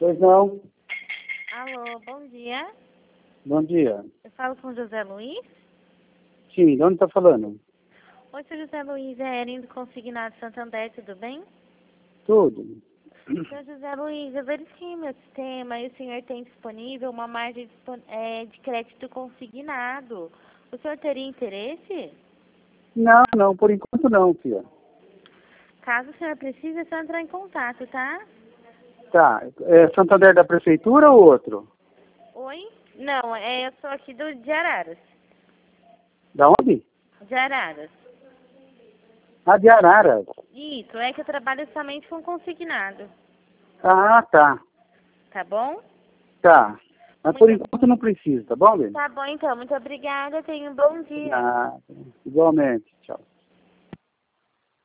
Pois não. Alô, bom dia. Bom dia. Eu falo com o José Luiz. Sim, de onde está falando? Oi, seu José Luiz, é Erin do Consignado Santander, tudo bem? Tudo. Seu José Luiz, eu verifiquei meu sistema e o senhor tem disponível uma margem de crédito consignado. O senhor teria interesse? Não, por enquanto não, filha. Caso o senhor precise, é só entrar em contato, tá? Tá. É Santander da Prefeitura ou outro? Oi? Não, eu sou aqui de Araras. Da onde? De Araras. Ah, de Araras. Isso, é que eu trabalho somente com consignado. Ah, tá. Tá bom? Tá. Mas por Muito... enquanto não precisa, tá bom, Lênin? Tá bom, então. Muito obrigada. Tenha um bom dia. Ah, igualmente. Tchau.